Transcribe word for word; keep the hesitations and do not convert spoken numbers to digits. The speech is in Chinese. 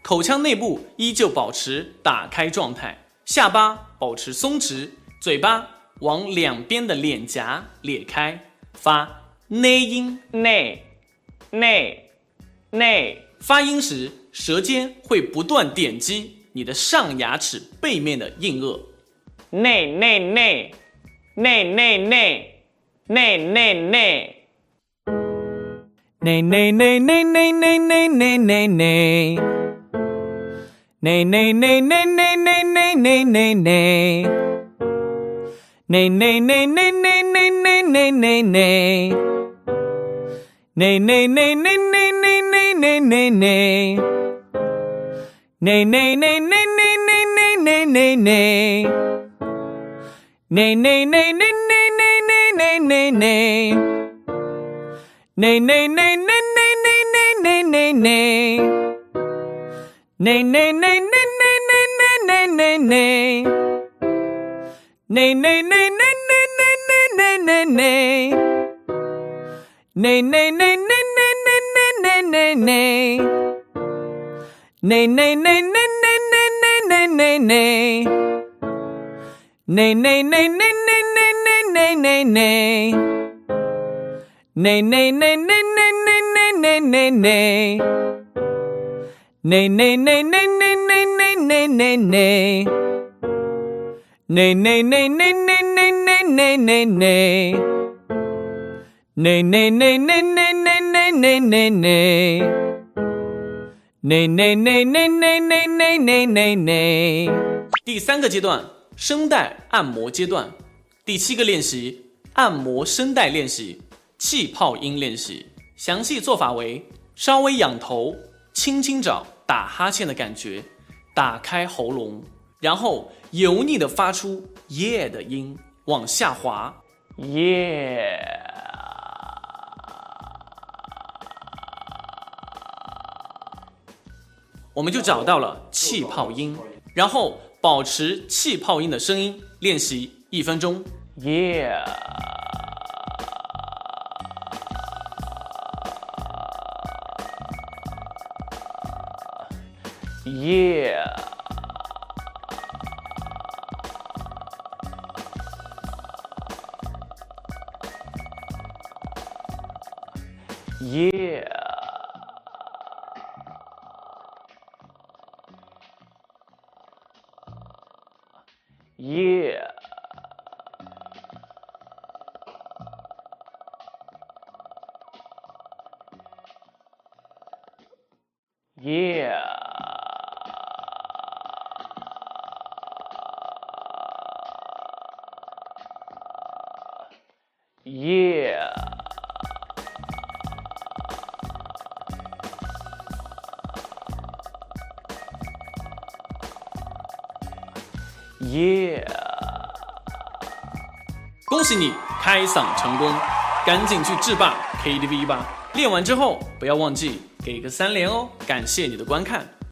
口腔内部依旧保持打开状态，下巴保持松弛，嘴巴往两边的脸颊裂开，发内音， 内内内。 发音时舌尖会不断点击你的上牙齿背面的硬腭， 内内内内内内内内内。 内内内内内内内内内内。内内内内内内内内内内。内内内内内内内内内内。内内内内内内内内内内。内内内内内内内内内。内内内内内内内内内。内内内内内内内内内。内内内内内内内内内。内内内内内内内内内。内内内内内内内内内。内内内内内内内内内。内内内内内内内内内。内内内内内内内内内。内内内内内内内内内。内内内内内内内内内。内内内内内内内内内内。内内内内内内内内内内。 第三个阶段，声带按摩阶段。第七个练习，按摩声带练习，气泡音练习。详细做法为：稍微仰头，轻轻找打哈欠的感觉，打开喉咙，然后油腻的发出耶的音，往下滑， 耶。 我们就找到了气泡音。然后保持气泡音的声音练习一分钟。 耶。耶。耶。耶。耶。耶。耶。 恭喜你开嗓成功，赶紧去制霸 K T V 吧！练完之后不要忘记给个三连哦！感谢你的观看。